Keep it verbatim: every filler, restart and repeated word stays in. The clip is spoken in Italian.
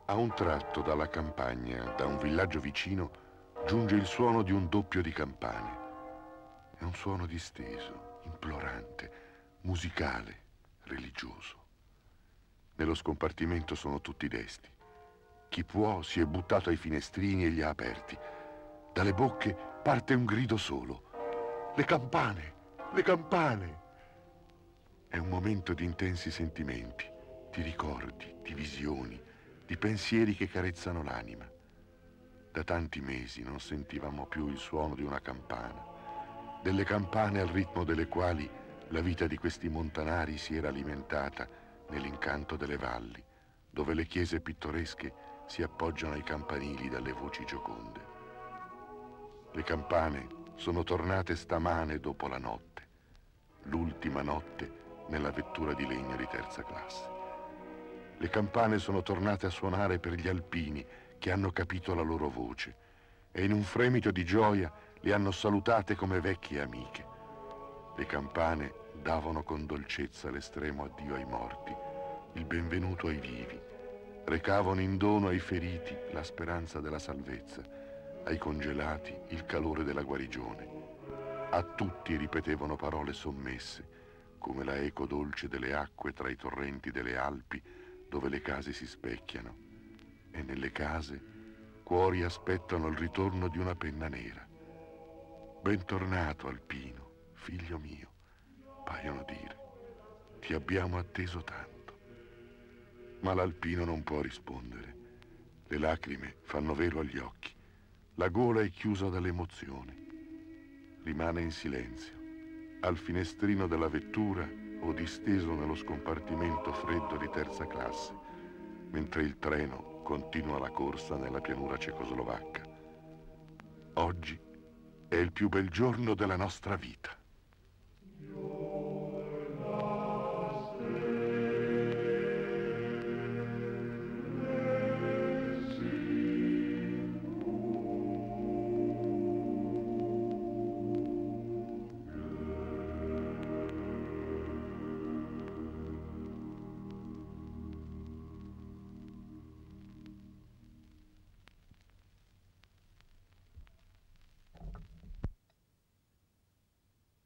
A un tratto dalla campagna, da un villaggio vicino, giunge il suono di un doppio di campane. È un suono disteso, implorante, musicale, religioso. Nello scompartimento sono tutti desti. Chi può si è buttato ai finestrini e li ha aperti. Dalle bocche parte un grido solo. Le campane! Le campane! È un momento di intensi sentimenti, di ricordi, di visioni, di pensieri che carezzano l'anima. Da tanti mesi non sentivamo più il suono di una campana, delle campane al ritmo delle quali la vita di questi montanari si era alimentata nell'incanto delle valli, dove le chiese pittoresche si appoggiano ai campanili dalle voci gioconde. Le campane sono tornate stamane dopo la notte, l'ultima notte nella vettura di legno di terza classe. Le campane sono tornate a suonare per gli alpini che hanno capito la loro voce e in un fremito di gioia le hanno salutate come vecchie amiche. Le campane davano con dolcezza l'estremo addio ai morti, il benvenuto ai vivi, recavano in dono ai feriti la speranza della salvezza, ai congelati il calore della guarigione. A tutti ripetevano parole sommesse, come la eco dolce delle acque tra i torrenti delle Alpi, dove le case si specchiano, e nelle case cuori aspettano il ritorno di una penna nera. Bentornato Alpino, figlio mio, paiono dire, ti abbiamo atteso tanto. Ma l'alpino non può rispondere. Le lacrime fanno velo agli occhi, la gola è chiusa dall'emozione. Rimane in silenzio, al finestrino della vettura o disteso nello scompartimento freddo di terza classe, mentre il treno continua la corsa nella pianura cecoslovacca. Oggi è il più bel giorno della nostra vita.